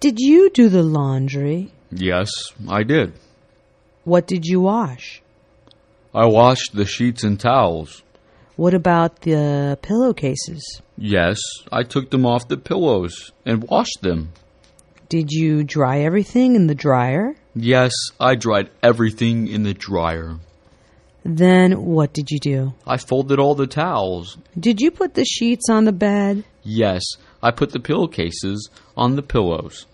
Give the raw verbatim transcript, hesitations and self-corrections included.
Did you do the laundry? Yes, I did. What did you wash? I washed the sheets and towels. What about the pillowcases? Yes, I took them off the pillows and washed them. Did you dry everything in the dryer? Yes, I dried everything in the dryer. Then what did you do? I folded all the towels. Did you put the sheets on the bed? Yes, I put the pillowcases on the pillows.